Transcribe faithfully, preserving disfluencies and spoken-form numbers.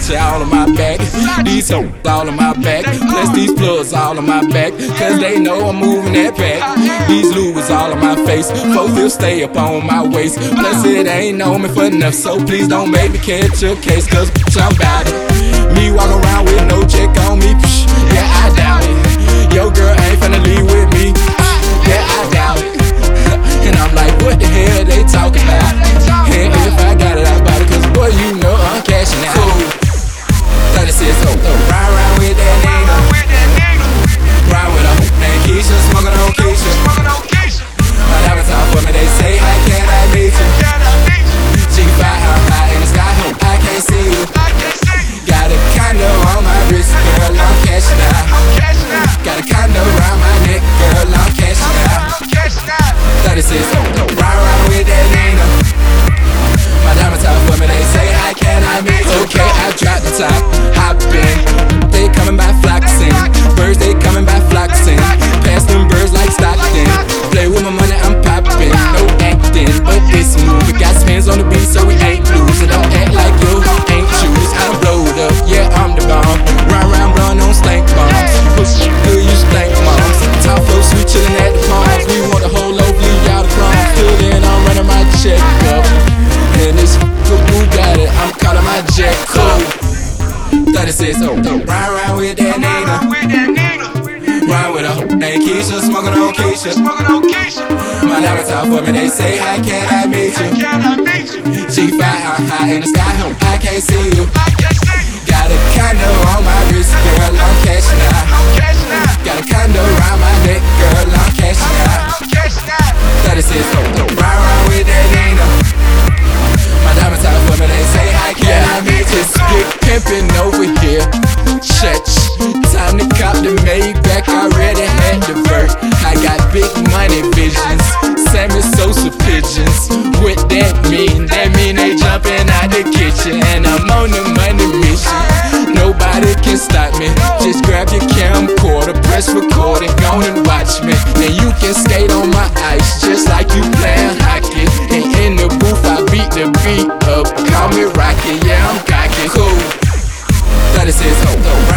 Versace all on my back, these hoes all on my back, plus these plugs all on my back, cause they know I'm moving that pack. These Louis all on my face, folks will stay up on my waist, plus it ain't know me for enough, so please don't make me catch a case, cause bitch I'm bout it. Me walk around with no check on me, psh, yeah I doubt it. Yo girl ain't finna leave with me, psh, yeah I doubt it. And I'm like, what the hell they talking about? And if I got it, I bought it, cause boy you know I'm cashing out. Cool. thirty-six oh, ride around with that nigga, ride with a hoe named Keisha, smoking on Keisha. My diamonds out for me, they say, how can I meet you? G five how high in the sky, hope I can't see you. Got a condo on my wrist, girl, I'm cashing out. Got a condo around my neck, girl, I'm cashing out. thirty-six oh, ride around with that nigga. My diamonds out for me, they say, how can I meet you? Okay, I dropped the top, hop in. They coming by flocking, birds they coming by flocking. Pass them birds like Stockton. Play with my money, I'm popping, no acting, but it's smooth. We got spins on the beat, so we ain't losing. Don't act like you ain't choose. I'm blowed up, yeah I'm the bomb. Run round, run on stank bombs. Push good, you stank moms. Top flow, sweet chillin' at the palms. We want the whole loaf, leave y'all the crumbs. Till then I'm running my check up, and this who got it, I'm calling my jet cool. thirty-six oh, ride around with that nigga, ride with a hoe named Keisha, smoking on Keisha. My diamonds out for me, they say, how can I meet you? G five how high in the sky, hope I can't see you. Got a condo on my wrist, girl, I'm cashing out. Got a condo around my neck, girl, I'm cashing out. thirty-six oh, ride around with that nigga. My diamonds out for me, they say, how can I meet you? Big pimpin' over here, church. Time to cop the Maybach, I already had the vert. I got big money visions, Sammy Sosa pigeons. What that mean? That mean they jumpin' out the kitchen, and I'm on the money mission. Nobody can stop me, just grab your camcorder, press record and go and watch me. Then you can skate on my ice, just like you playin' hockey. And in the booth I beat the beat up, call me Rocky, yeah I'm cocky. Cool, thirty-six oh,